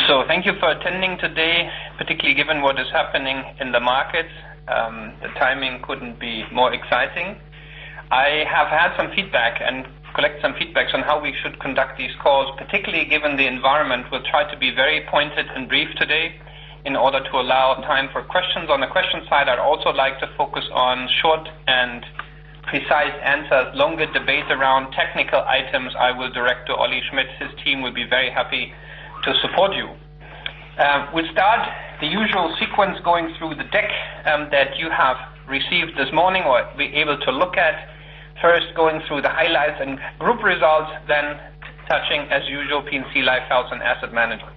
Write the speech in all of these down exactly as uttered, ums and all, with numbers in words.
So thank you for attending today, particularly given what is happening in the markets. Um, the timing couldn't be more exciting. I have had some feedback and collect some feedbacks on how we should conduct these calls, particularly given the environment. We'll try to be very pointed and brief today in order to allow time for questions. On the question side, I'd also like to focus on short and precise answers. Longer debate around technical items I will direct to Olli Schmidt. His team will be very happy to support you. Uh, we'll start the usual sequence going through the deck um, that you have received this morning or be able to look at. First, going through the highlights and group results, then touching, as usual, P and C Life Health and Asset Management.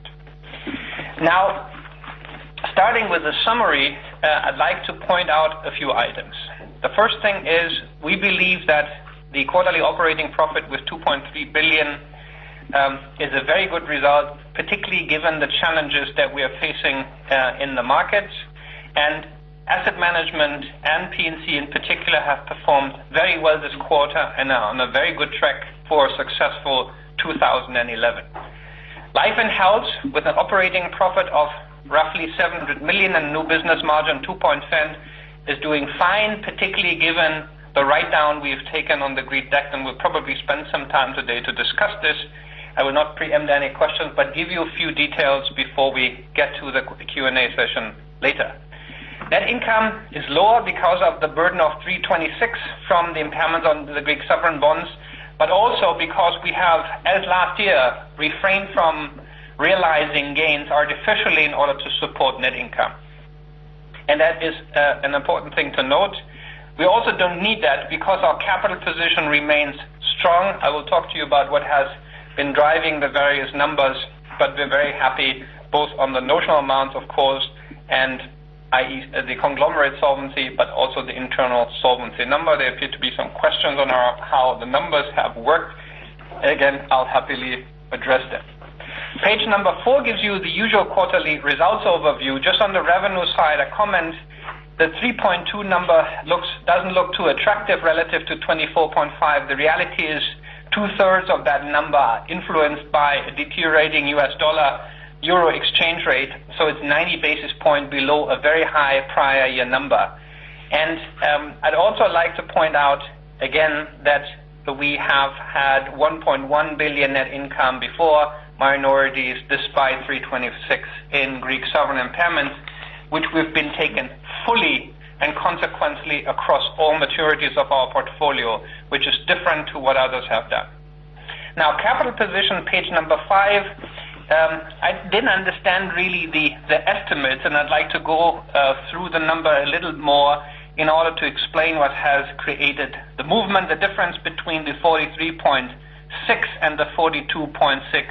Now, starting with the summary, uh, I'd like to point out a few items. The first thing is we believe that the quarterly operating profit with two point three billion um, is a very good result, particularly given the challenges that we are facing uh, in the markets. And Asset Management and P and C in particular have performed very well this quarter and are on a very good track for a successful two thousand eleven. Life and Health, with an operating profit of roughly seven hundred million and new business margin two percent, is doing fine, particularly given the write-down we've taken on the Greek debt, and we'll probably spend some time today to discuss this. I will not preempt any questions, but give you a few details before we get to the Q and A session later. Net income is lower because of the burden of three twenty-six from the impairments on the Greek sovereign bonds, but also because we have, as last year, refrained from realizing gains artificially in order to support net income. And that is uh, an important thing to note. We also don't need that because our capital position remains strong. I will talk to you about what has been driving the various numbers, but we're very happy both on the notional amounts, of course, and that is the conglomerate solvency, but also the internal solvency number. There appear to be some questions on our, how the numbers have worked. Again, I'll happily address them. Page number four gives you the usual quarterly results overview. Just on the revenue side, a comment. The three point two number looks doesn't look too attractive relative to twenty-four point five. The reality is two-thirds of that number are influenced by a deteriorating U S dollar euro exchange rate, so it's ninety basis points below a very high prior year number. And um, I'd also like to point out again that we have had one point one billion net income before minorities, despite three twenty-six in Greek sovereign impairments, which we've been taken fully and consequently across all maturities of our portfolio, which is different to what others have done. Now, capital position, page number five. Um, I didn't understand really the, the estimates, and I'd like to go uh, through the number a little more in order to explain what has created the movement. The difference between the forty-three point six and the forty-two point six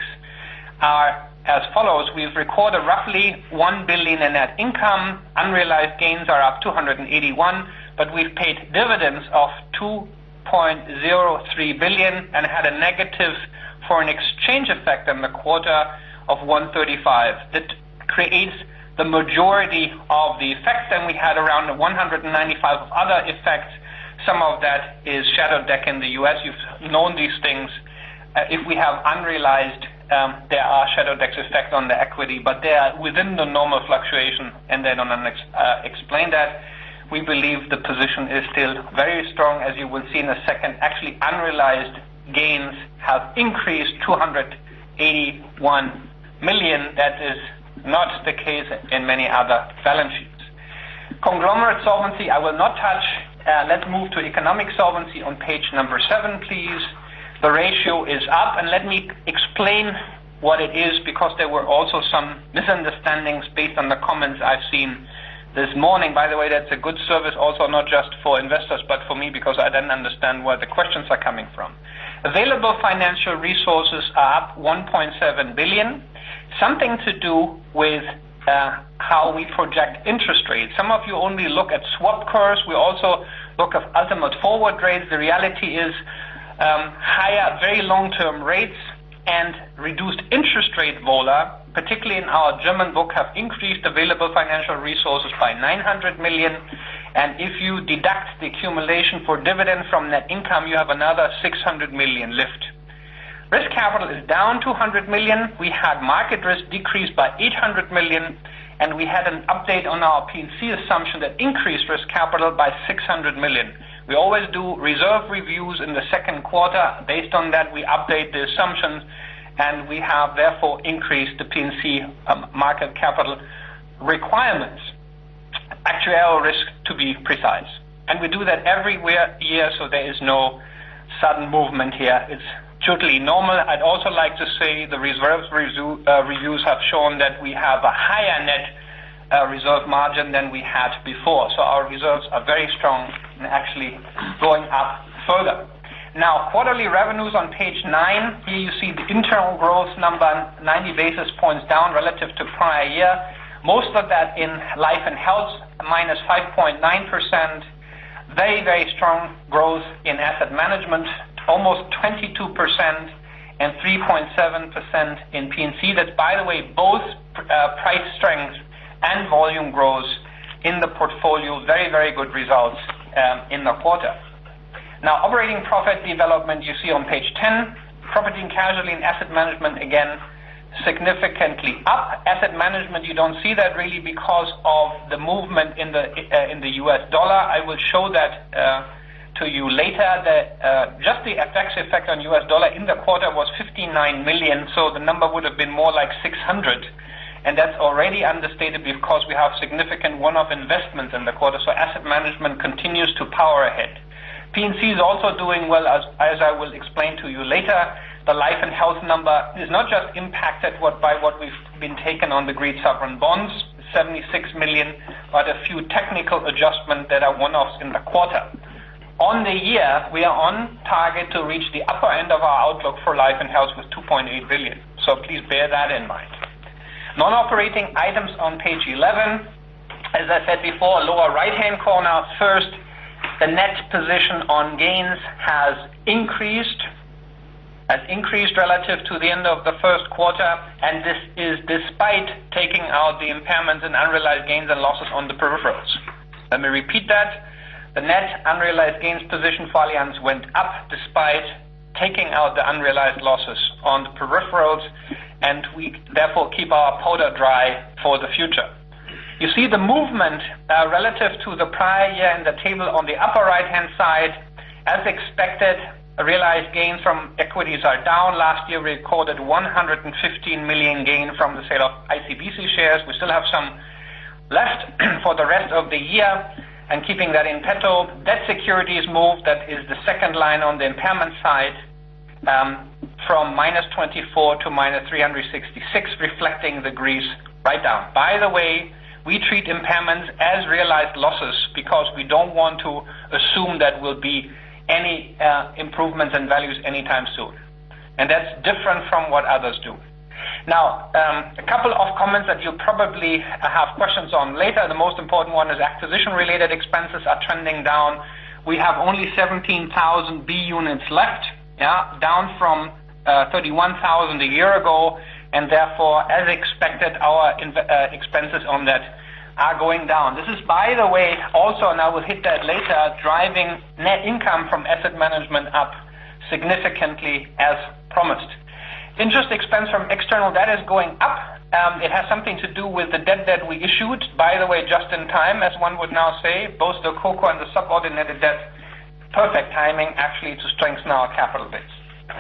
are as follows. We've recorded roughly one billion in net income. Unrealized gains are up two hundred eighty-one, but we've paid dividends of two point zero three billion and had a negative foreign exchange effect in the quarter of one hundred thirty-five. That creates the majority of the effects, and we had around one hundred ninety-five of other effects. Some of that is shadow deck in the U S. You've known these things. Uh, if we have unrealized, um, there are shadow decks effect on the equity, but they are within the normal fluctuation, and they don't uh, explain that. We believe the position is still very strong, as you will see in a second. Actually, unrealized gains have increased two hundred eighty-one million. That is not the case in many other balance sheets. Conglomerate solvency, I will not touch. Uh, let's move to economic solvency on page number seven, please. The ratio is up, and let me explain what it is, because there were also some misunderstandings based on the comments I've seen this morning. By the way, that's a good service also not just for investors, but for me, because I didn't understand where the questions are coming from. Available financial resources are up one point seven billion, something to do with uh, how we project interest rates. Some of you only look at swap curves. We also look at ultimate forward rates. The reality is um, higher, very long-term rates and reduced interest rate vola, particularly in our German book, have increased available financial resources by nine hundred million. And if you deduct the accumulation for dividend from net income, you have another six hundred million lift. Risk capital is down two hundred million. We had market risk decreased by eight hundred million, and we had an update on our P and C assumption that increased risk capital by six hundred million. We always do reserve reviews in the second quarter. Based on that, we update the assumptions, and we have therefore increased the P and C um, market capital requirements, actuarial risk to be precise. And we do that every year, so there is no sudden movement here. It's totally normal. I'd also like to say the reserves review, uh, reviews have shown that we have a higher net uh, reserve margin than we had before. So our reserves are very strong and actually going up further. Now, quarterly revenues on page nine. Here you see the internal growth number, ninety basis points down relative to prior year. Most of that in life and health, minus five point nine percent. Very, very strong growth in asset management, almost twenty-two percent, and three point seven percent in P and C. That's, by the way, both uh, price strength and volume growth in the portfolio. Very, very good results um, in the quarter. Now, operating profit development you see on page ten. Property and casualty and asset management, again, significantly up. Asset management, you don't see that really because of the movement in the uh, in the U S dollar. I will show that uh, to you later. That uh, just the F X effect on U S dollar in the quarter was fifty-nine million, so the number would have been more like six hundred. And that's already understated because we have significant one-off investments in the quarter, so asset management continues to power ahead. P and C is also doing well, as, as I will explain to you later. The life and health number is not just impacted what, by what we've been taken on the Greek sovereign bonds, seventy-six million, but a few technical adjustments that are one-offs in the quarter. On the year, we are on target to reach the upper end of our outlook for life and health with two point eight billion. So please bear that in mind. Non-operating items on page eleven. As I said before, lower right-hand corner. First, the net position on gains has increased. has increased relative to the end of the first quarter, and this is despite taking out the impairments and unrealized gains and losses on the peripherals. Let me repeat that. The net unrealized gains position for Allianz went up despite taking out the unrealized losses on the peripherals, and we therefore keep our powder dry for the future. You see the movement uh, relative to the prior year in the table on the upper right-hand side. As expected, realized gains from equities are down. Last year we recorded one hundred fifteen million gain from the sale of I C B C shares. We still have some left for the rest of the year, and keeping that in petto. Debt securities moved, that is the second line on the impairment side, um, from minus twenty-four to minus three hundred sixty-six, reflecting the Greece write-down. By the way, we treat impairments as realized losses because we don't want to assume that will be any uh, improvements in values anytime soon. And that's different from what others do. Now, um, a couple of comments that you'll probably have questions on later. The most important one is acquisition-related expenses are trending down. We have only seventeen thousand B units left, yeah, down from uh, thirty-one thousand a year ago, and therefore, as expected, our inv- uh, expenses on that are going down. This is, by the way, also, and I will hit that later, driving net income from asset management up significantly as promised. Interest expense from external debt is going up. Um, it has something to do with the debt that we issued, by the way, just in time, as one would now say, both the CoCo and the subordinated debt. Perfect timing, actually, to strengthen our capital base.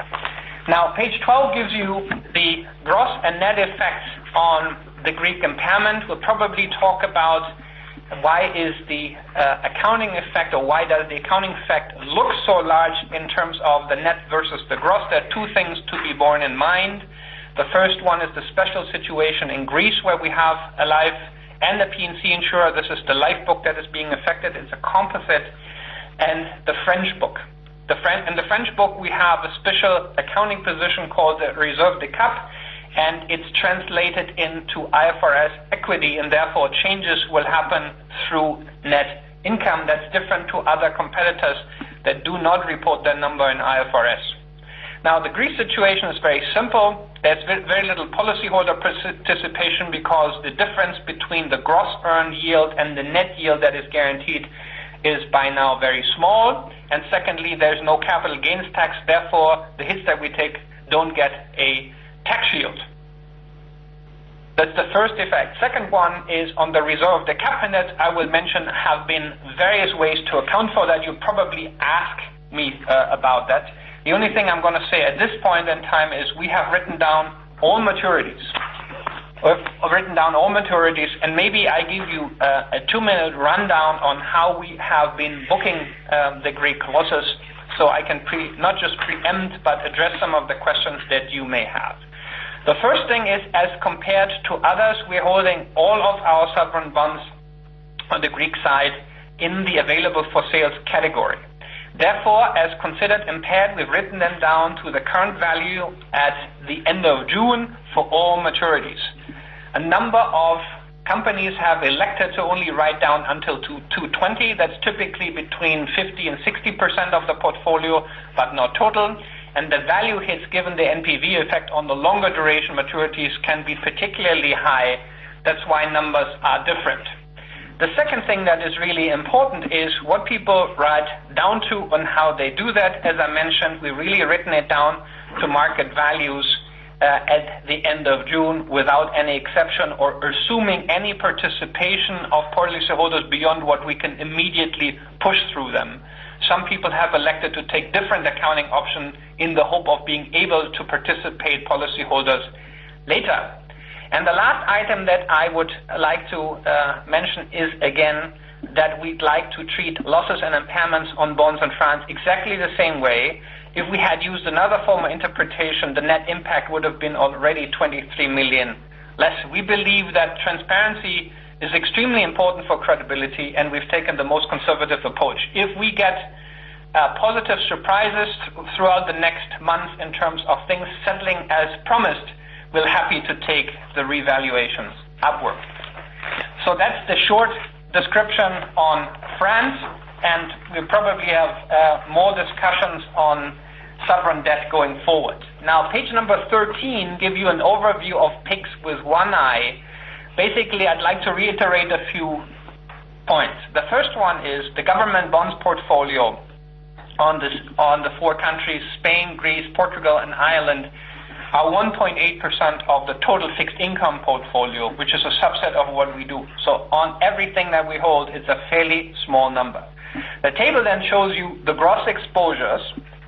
Now, page twelve gives you the gross and net effects on the Greek impairment. We'll probably talk about why is the uh, accounting effect, or why does the accounting effect look so large in terms of the net versus the gross. There are two things to be borne in mind. The first one is the special situation in Greece, where we have a life and a P and C insurer. This is the life book that is being affected. It's a composite. And the French book. The French, in the French book, we have a special accounting position called the Reserve de Cap, and it's translated into I F R S equity, and therefore changes will happen through net income. That's different to other competitors that do not report their number in I F R S. Now, the Greece situation is very simple. There's very little policyholder participation because the difference between the gross earned yield and the net yield that is guaranteed is by now very small. And secondly, there's no capital gains tax. Therefore, the hits that we take don't get a tax shield. That's the first effect. Second one is on the reserve. The cabinet, I will mention, have been various ways to account for that. You probably ask me uh, about that. The only thing I'm going to say at this point in time is we have written down all maturities. We've written down all maturities, and maybe I give you uh, a two-minute rundown on how we have been booking um, the Greek losses, so I can pre- not just preempt, but address some of the questions that you may have. The first thing is, as compared to others, we're holding all of our sovereign bonds on the Greek side in the available for sales category. Therefore, as considered impaired, we've written them down to the current value at the end of June for all maturities. A number of companies have elected to only write down until two twenty. That's typically between fifty and sixty percent of the portfolio, but not total. And the value hits, given the N P V effect on the longer duration maturities, can be particularly high. That's why numbers are different. The second thing that is really important is what people write down to and how they do that. As I mentioned, we've really written it down to market values uh, at the end of June without any exception or assuming any participation of policyholders beyond what we can immediately push through them. Some people have elected to take different accounting options in the hope of being able to participate policyholders later. And the last item that I would like to uh, mention is, again, that we'd like to treat losses and impairments on bonds in France exactly the same way. If we had used another form of interpretation, the net impact would have been already twenty-three million less. We believe that transparency is extremely important for credibility, and we've taken the most conservative approach. If we get uh, positive surprises throughout the next month in terms of things settling as promised, we're happy to take the revaluations upward. So that's the short description on France, and we'll probably have uh, more discussions on sovereign debt going forward. Now, page number thirteen gives you an overview of P I Cs with one eye. Basically, I'd like to reiterate a few points. The first one is the government bonds portfolio on, this, on the four countries, Spain, Greece, Portugal, and Ireland, are one point eight percent of the total fixed income portfolio, which is a subset of what we do. So on everything that we hold, it's a fairly small number. The table then shows you the gross exposures,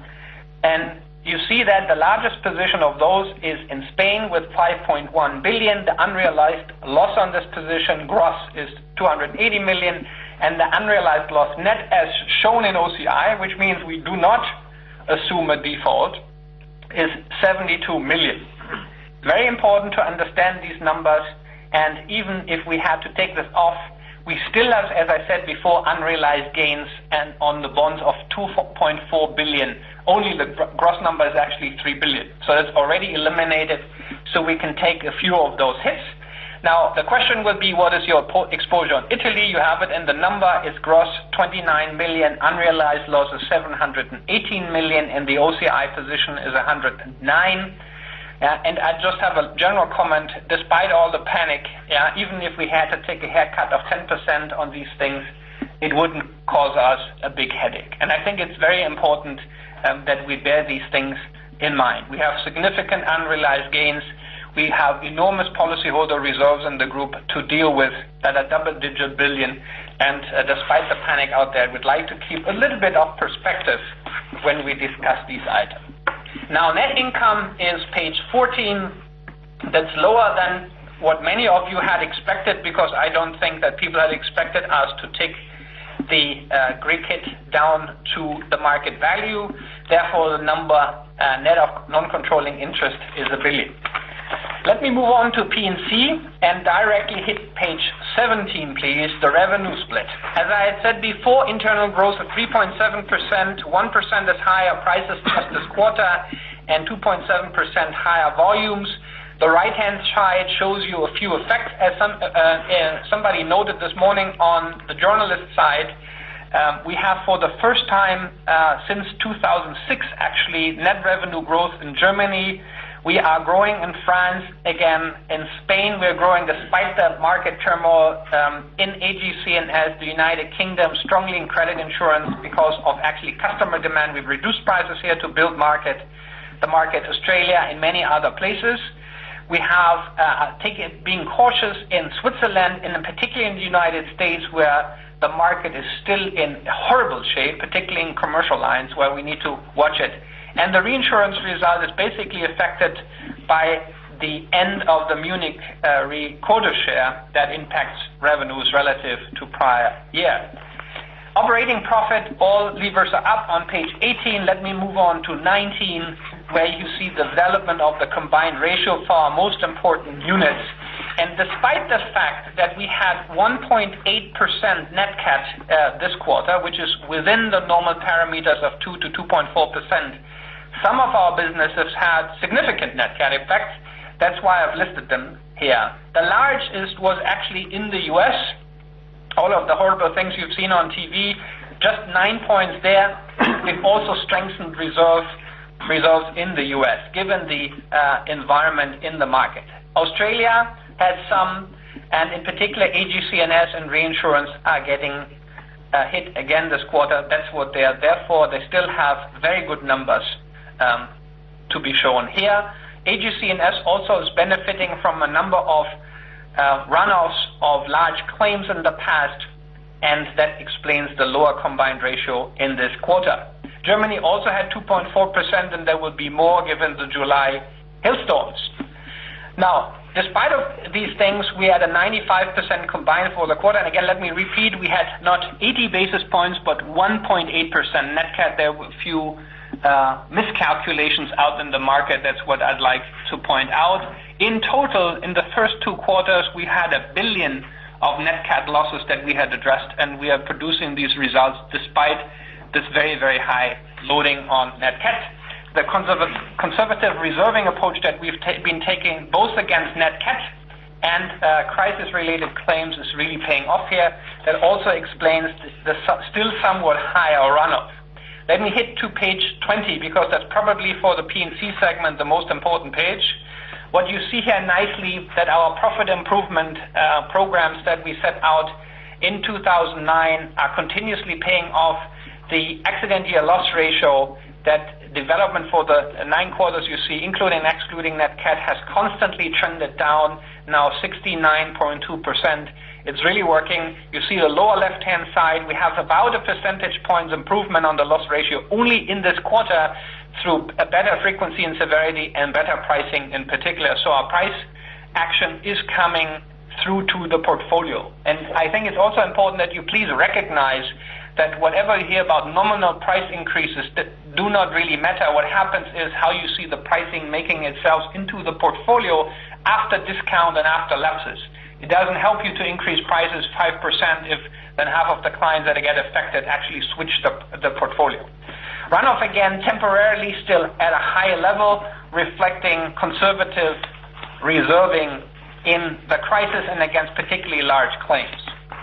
and you see that the largest position of those is in Spain with five point one billion. The unrealized loss on this position gross is two hundred eighty million, and the unrealized loss net, as shown in O C I, which means we do not assume a default, is seventy-two million. Very important to understand these numbers, and even if we had to take this off, we still have, as I said before, unrealized gains and on the bonds of two point four billion. Only the gross number is actually three billion. So it's already eliminated, so we can take a few of those hits. Now, the question will be, what is your exposure on Italy? You have it in the number. It's gross twenty-nine million, unrealized loss is seven hundred eighteen million, and the O C I position is one hundred nine. Uh, and I just have a general comment. Despite all the panic, yeah, even if we had to take a haircut of ten percent on these things, it wouldn't cause us a big headache. And I think it's very important um, that we bear these things in mind. We have significant unrealized gains. We have enormous policyholder reserves in the group to deal with at a double-digit billion. And uh, despite the panic out there, we'd like to keep a little bit of perspective when we discuss these items. Now, net income is page fourteen. That's lower than what many of you had expected, because I don't think that people had expected us to take the uh, Greek hit down to the market value. Therefore, the number uh, net of non-controlling interest is a billion. Let me move on to P and C and directly hit page seventeen, please, the revenue split. As I had said before, internal growth of three point seven percent, one percent is higher prices just this quarter, and two point seven percent higher volumes. The right-hand side shows you a few effects. As some, uh, uh, somebody noted this morning on the journalist side, um, we have for the first time uh, since two thousand six, actually, net revenue growth in Germany. We are growing in France again. In Spain, we're growing despite the market turmoil. Um, in A G C and as the United Kingdom, strongly in credit insurance because of actually customer demand. We've reduced prices here to build market. the market, Australia, and many other places. We have uh, taken, being cautious in Switzerland, and in particular in the United States, where the market is still in horrible shape, particularly in commercial lines, where we need to watch it. And the reinsurance result is basically affected by the end of the Munich uh, re quota share that impacts revenues relative to prior year. Operating profit, all levers are up on page eighteen. Let me move on to nineteen, where you see the development of the combined ratio for our most important units. And despite the fact that we had one point eight percent net cat uh, this quarter, which is within the normal parameters of two to two point four percent, some of our businesses had significant net cat effects. That's why I've listed them here. The largest was actually in the U S, all of the horrible things you've seen on T V, just nine points there. We've also strengthened reserve, reserves in the U S, given the uh, environment in the market. Australia had some, and in particular A G C and S and reinsurance are getting uh, hit again this quarter. That's what they are there for. They still have very good numbers um, to be shown here. A G C and S also is benefiting from a number of Uh, runoffs of large claims in the past, and that explains the lower combined ratio in this quarter. Germany also had two point four percent, and there will be more given the July hailstorms. Now, despite of these things, we had a ninety-five percent combined for the quarter. And again, let me repeat, we had not eighty basis points, but one point eight percent net cat. There were a few uh, miscalculations out in the market. That's what I'd like to point out. In total, in the first two quarters, we had a billion of net cat losses that we had addressed, and we are producing these results despite this very, very high loading on net cat. The conservative, conservative reserving approach that we've ta- been taking both against net cat and uh, crisis-related claims is really paying off here. That also explains the, the su- still somewhat higher runoff. Let me hit to page twenty, because that's probably for the P and C segment the most important page. What you see here nicely, that our profit improvement uh, programs that we set out in two thousand nine are continuously paying off. The accident year loss ratio, that development for the nine quarters you see, including and excluding net cat, has constantly trended down, now sixty-nine point two percent. It's really working. You see the lower left-hand side, we have about a percentage points improvement on the loss ratio only in this quarter, through a better frequency and severity and better pricing in particular. So our price action is coming through to the portfolio. And I think it's also important that you please recognize that whatever you hear about nominal price increases that do not really matter. What happens is how you see the pricing making itself into the portfolio after discount and after lapses. It doesn't help you to increase prices five percent if then half of the clients that get affected actually switch the, the portfolio. Runoff, again, temporarily still at a high level, reflecting conservative reserving in the crisis and against particularly large claims.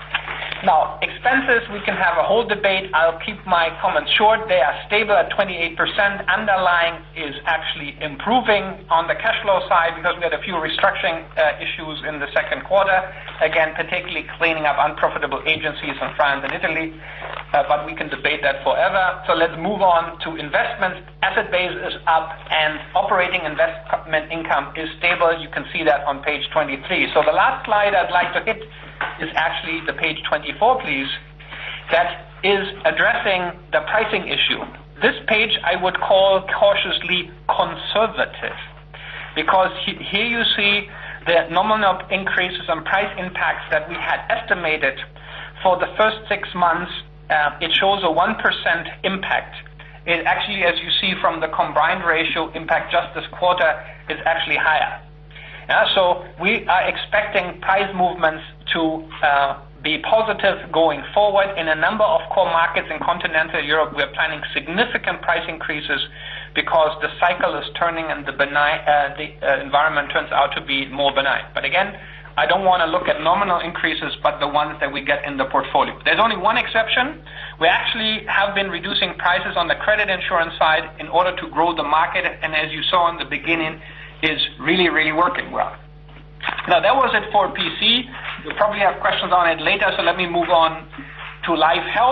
Now, expenses, we can have a whole debate. I'll keep my comments short. They are stable at twenty-eight percent. Underlying is actually improving on the cash flow side, because we had a few restructuring uh, issues in the second quarter. Again, particularly cleaning up unprofitable agencies in France and Italy. Uh, but we can debate that forever. So let's move on to investments. Asset base is up, and operating investment income is stable. You can see that on page twenty-three. So the last slide I'd like to hit is actually the page twenty-four, please, that is addressing the pricing issue. This page I would call cautiously conservative, because he, here you see the nominal increases and price impacts that we had estimated for the first six months. Uh, it shows a one percent impact. It actually, as you see from the combined ratio impact just this quarter, is actually higher. Yeah, so we are expecting price movements to uh, be positive going forward. In a number of core markets in continental Europe, we're planning significant price increases because the cycle is turning and the, benign, uh, the uh, environment turns out to be more benign. But again, I don't want to look at nominal increases, but the ones that we get in the portfolio. There's only one exception. We actually have been reducing prices on the credit insurance side in order to grow the market, and as you saw in the beginning, is really, really working well. Now, that was it for P C. You'll probably have questions on it later, so let me move on to Life Health.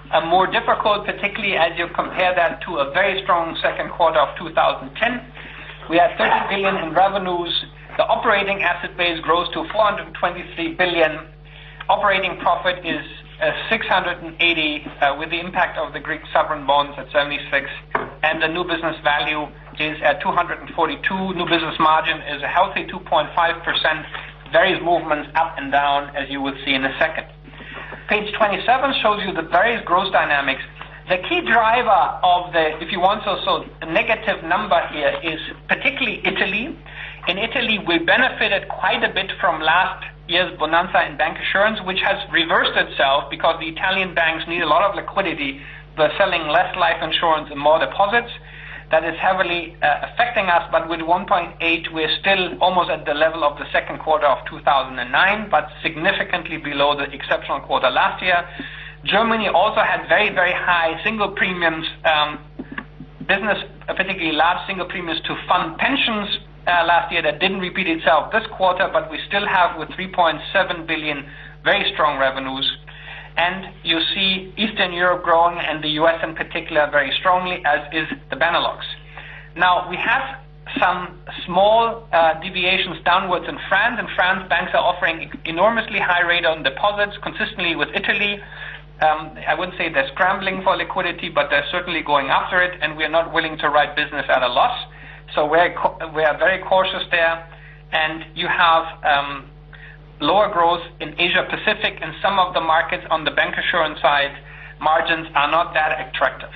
uh, more difficult, particularly as you compare that to a very strong second quarter of two thousand ten. We had thirty billion in revenues. The operating asset base grows to four hundred twenty-three billion. Operating profit is uh, six hundred eighty, uh, with the impact of the Greek sovereign bonds at seventy-six, and the new business value is at two hundred forty-two. New business margin is a healthy two point five percent. Various movements up and down, as you will see in a second. Page twenty-seven shows you the various growth dynamics. The key driver of the, if you want so, so a negative number here is particularly Italy. In Italy, we benefited quite a bit from last year's bonanza in bank assurance, which has reversed itself because the Italian banks need a lot of liquidity. They're selling less life insurance and more deposits. That is heavily uh, affecting us, but with one point eight, we're still almost at the level of the second quarter of two thousand nine, but significantly below the exceptional quarter last year. Germany also had very, very high single premiums, um, business, uh, particularly large single premiums to fund pensions uh, last year. That didn't repeat itself this quarter, but we still have with three point seven billion very strong revenues. And you see Eastern Europe growing and the U S in particular very strongly, as is the Benelux. Now, we have some small uh, deviations downwards in France. In France, banks are offering enormously high rate on deposits, consistently with Italy. Um, I wouldn't say they're scrambling for liquidity, but they're certainly going after it, and we're not willing to write business at a loss. So we're, we are very cautious there. And you have um, lower growth in Asia Pacific and some of the markets on the bank assurance side. Margins are not that attractive.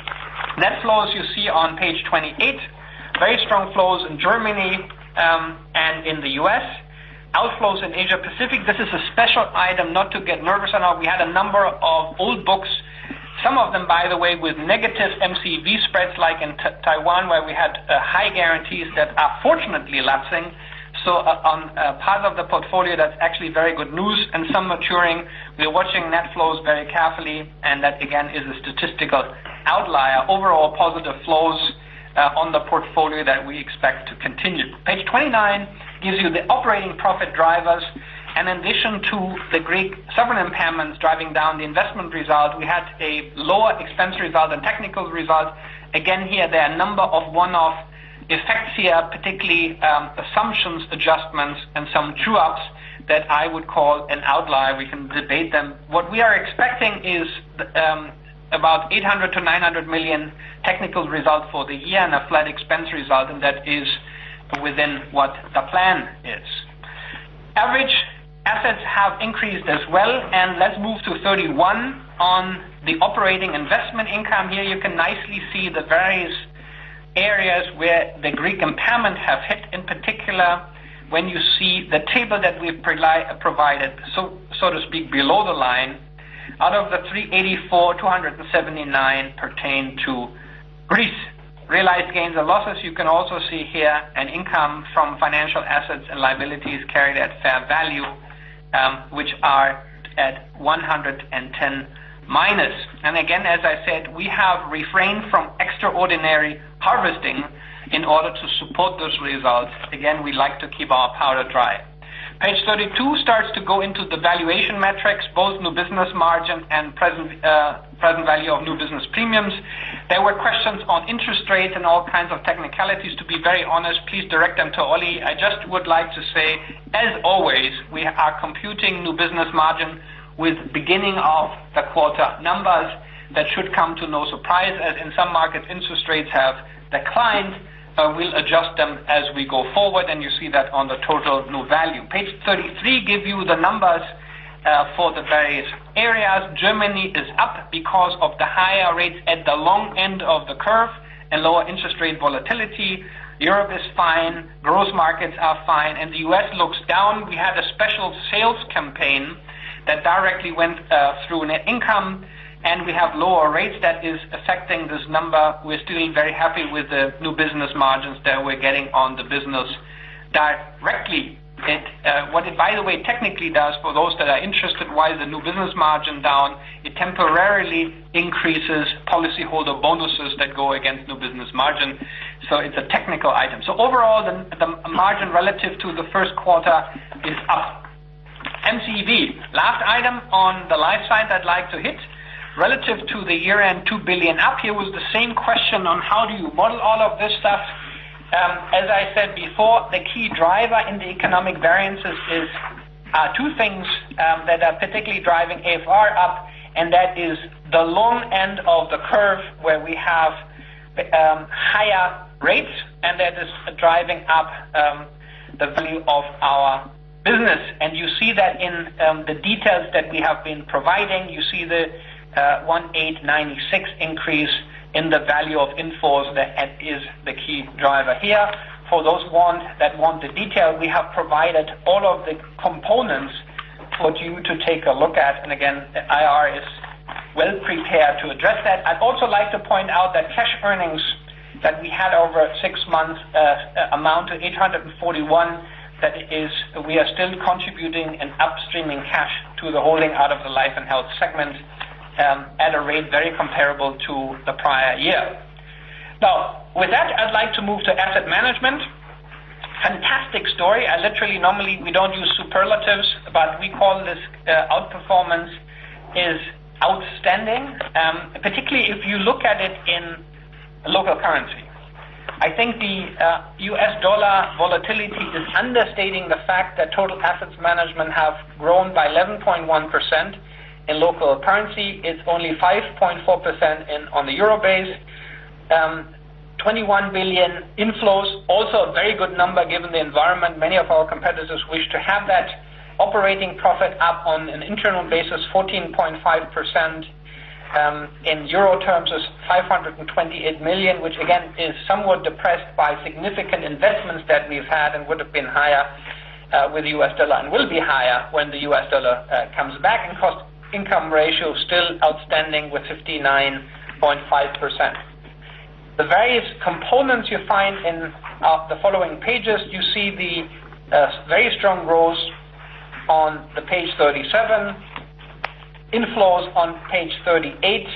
Net flows you see on page twenty-eight. Very strong flows in Germany um, and in the U S. Outflows in Asia Pacific. This is a special item not to get nervous about. We had a number of old books, some of them, by the way, with negative M C V spreads, like in t- Taiwan, where we had uh, high guarantees that are fortunately lapsing. So uh, on uh, part of the portfolio, that's actually very good news, and some maturing. We're watching net flows very carefully, and that, again, is a statistical outlier. Overall positive flows uh, on the portfolio that we expect to continue. Page twenty-nine gives you the operating profit drivers, and in addition to the Greek sovereign impairments driving down the investment result, we had a lower expense result and technical result. Again, here there are a number of one-off effects here, particularly um, assumptions adjustments and some true-ups that I would call an outlier. We can debate them. What we are expecting is um, about eight hundred to nine hundred million technical result for the year and a flat expense result, and that is within what the plan is. Average assets have increased as well, and let's move to thirty-one on the operating investment income. Here you can nicely see the various areas where the Greek impairment have hit, in particular when you see the table that we've provided, so so to speak, below the line. Out of the three eighty-four, two hundred seventy-nine pertain to Greece. Realized gains and losses, you can also see here an income from financial assets and liabilities carried at fair value, um, which are at one hundred ten minus. And again, as I said, we have refrained from extraordinary harvesting in order to support those results. Again, we like to keep our powder dry. Page thirty-two starts to go into the valuation metrics, both new business margin and present uh, present value of new business premiums. There were questions on interest rates and all kinds of technicalities. To be very honest, please direct them to Oli. I just would like to say, as always, we are computing new business margin with beginning of the quarter numbers. That should come to no surprise, as in some markets interest rates have declined. Uh, we'll adjust them as we go forward, and you see that on the total new value. Page thirty-three gives you the numbers uh, for the various areas. Germany is up because of the higher rates at the long end of the curve and lower interest rate volatility. Europe is fine, growth markets are fine, and the U S looks down. We had a special sales campaign that directly went uh, through net income, and we have lower rates that is affecting this number. We're still very happy with the new business margins that we're getting on the business directly. It, uh, what it, by the way, technically does, for those that are interested, why is the new business margin down? It temporarily increases policyholder bonuses that go against new business margin. So it's a technical item. So overall, the, the margin relative to the first quarter is up. M C V, last item on the life side I'd like to hit. relative to the year-end two billion up. Here was the same question on how do you model all of this stuff. Um, as I said before, the key driver in the economic variances is uh, two things um, that are particularly driving A F R up, and that is the long end of the curve where we have um, higher rates, and that is driving up um, the value of our business. And you see that in um, the details that we have been providing. You see the uh, one eight nine six increase in the value of in-force. That is the key driver here. For those want, that want the detail, we have provided all of the components for you to take a look at. And again, the I R is well prepared to address that. I'd also like to point out that cash earnings that we had over six months uh, amount to eight hundred forty-one. That is, we are still contributing and upstreaming cash to the holding out of the life and health segment um, at a rate very comparable to the prior year. Now, with that, I'd like to move to asset management. Fantastic story. I literally, normally we don't use superlatives, but we call this uh, outperformance is outstanding, um, particularly if you look at it in local currency. I think the uh, U S dollar volatility is understating the fact that total assets management have grown by eleven point one percent in local currency. It's only five point four percent in on the euro base. Um, twenty-one billion inflows, also a very good number given the environment. Many of our competitors wish to have that. Operating profit up on an internal basis, fourteen point five percent. Um, in euro terms is five hundred twenty-eight million, which again is somewhat depressed by significant investments that we've had and would have been higher uh, with the U S dollar and will be higher when the U S dollar uh, comes back. And cost income ratio still outstanding with fifty-nine point five percent. The various components you find in uh, the following pages. You see the uh, very strong growth on the page thirty-seven, inflows on page thirty-eight,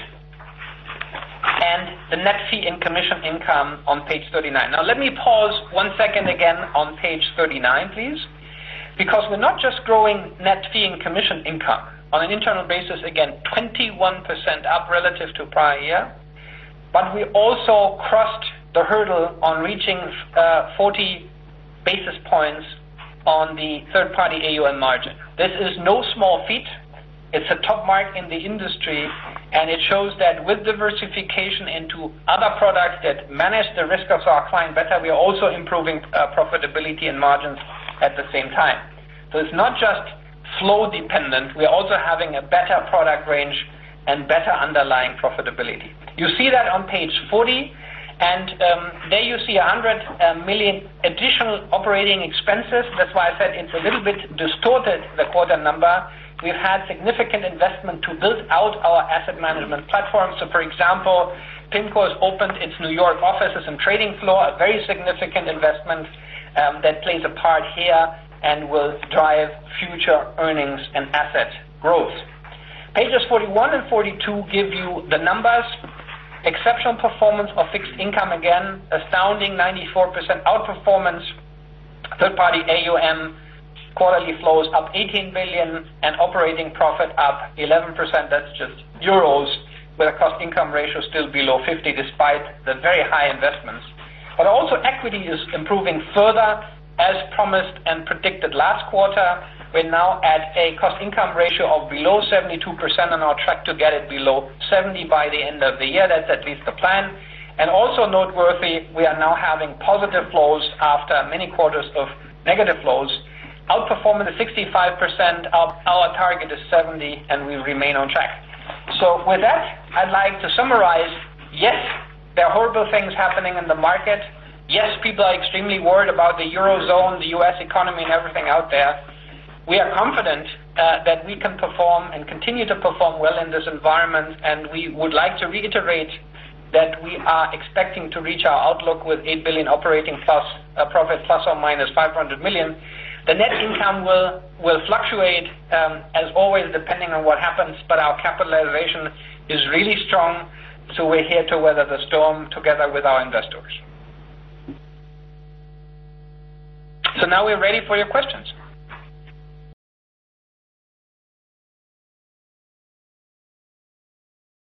and the net fee and commission income on page thirty-nine. Now let me pause one second again on page thirty-nine, please, because we're not just growing net fee and commission income. On an internal basis, again, twenty-one percent up relative to prior year, but we also crossed the hurdle on reaching uh, forty basis points on the third-party A U M margin. This is no small feat. It's a top mark in the industry, and it shows that with diversification into other products that manage the risk of our client better, we are also improving uh, profitability and margins at the same time. So it's not just flow dependent, we're also having a better product range and better underlying profitability. You see that on page forty, and um, there you see one hundred million additional operating expenses. That's why I said it's a little bit distorted, the quarter number. We've had significant investment to build out our asset management platform. So, for example, PIMCO has opened its New York offices and trading floor, a very significant investment um, that plays a part here and will drive future earnings and asset growth. Pages forty-one and forty-two give you the numbers. Exceptional performance of fixed income again, astounding ninety-four percent outperformance. Third-party A U M quarterly flows up eighteen billion and operating profit up eleven percent. That's just euros, with a cost-income ratio still below fifty despite the very high investments. But also equity is improving further as promised and predicted last quarter. We're now at a cost-income ratio of below seventy-two percent and on track to get it below seventy by the end of the year. That's at least the plan. And also noteworthy, we are now having positive flows after many quarters of negative flows. Outperformance is sixty-five percent, our, our target is seventy, and we remain on track. So with that, I'd like to summarize, yes, there are horrible things happening in the market. Yes, people are extremely worried about the Eurozone, the U S economy, and everything out there. We are confident uh, that we can perform and continue to perform well in this environment, and we would like to reiterate that we are expecting to reach our outlook with eight billion operating plus uh, profit plus or minus five hundred million. The net income will, will fluctuate, um, as always, depending on what happens, but our capitalization is really strong, so we're here to weather the storm together with our investors. So now we're ready for your questions.